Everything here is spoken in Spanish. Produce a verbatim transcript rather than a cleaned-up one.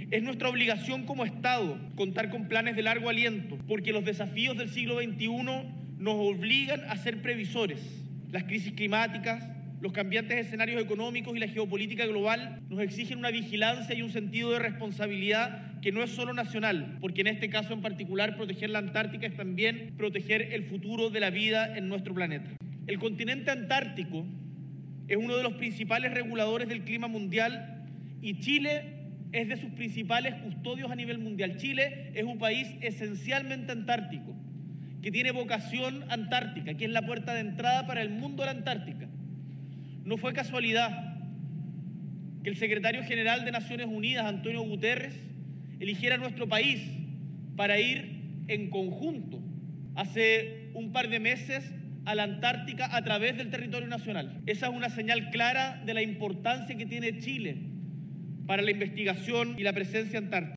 Es nuestra obligación como Estado contar con planes de largo aliento, porque los desafíos del siglo veintiuno nos obligan a ser previsores. Las crisis climáticas, los cambiantes escenarios económicos y la geopolítica global nos exigen una vigilancia y un sentido de responsabilidad que no es solo nacional, porque en este caso en particular proteger la Antártica es también proteger el futuro de la vida en nuestro planeta. El continente antártico es uno de los principales reguladores del clima mundial y Chile es de sus principales custodios a nivel mundial. Chile es un país esencialmente antártico, que tiene vocación antártica, que es la puerta de entrada para el mundo de la Antártica. No fue casualidad que el secretario general de Naciones Unidas, Antonio Guterres, eligiera nuestro país para ir en conjunto hace un par de meses a la Antártica a través del territorio nacional. Esa es una señal clara de la importancia que tiene Chile para la investigación y la presencia antártica.